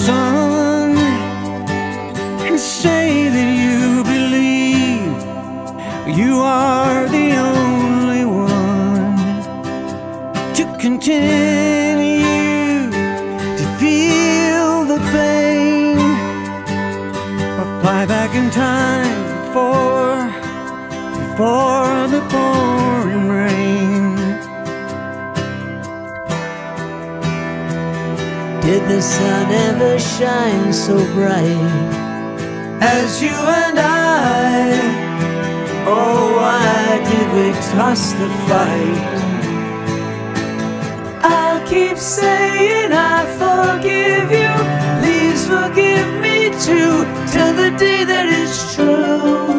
sun and say that you believe you are the only one to continue to feel the pain, or fly back in time before the pouring rain. Did the sun ever shine so bright As you and I, oh, why did we toss the fight? I'll keep saying I forgive you, please forgive me too, till the day that is true.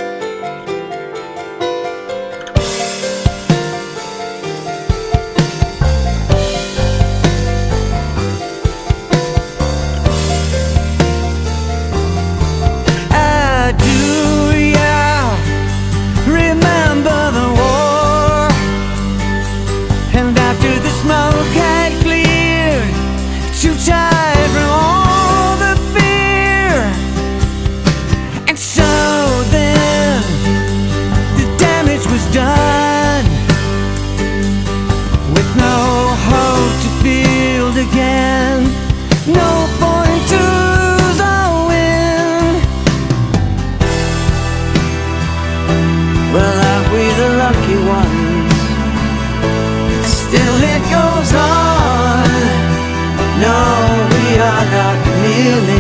too tired from all the fear. And so then the damage was done, with no hope to build again, no point to lose or win. Well, aren't we the lucky ones? Still it goes on. No, we are not merely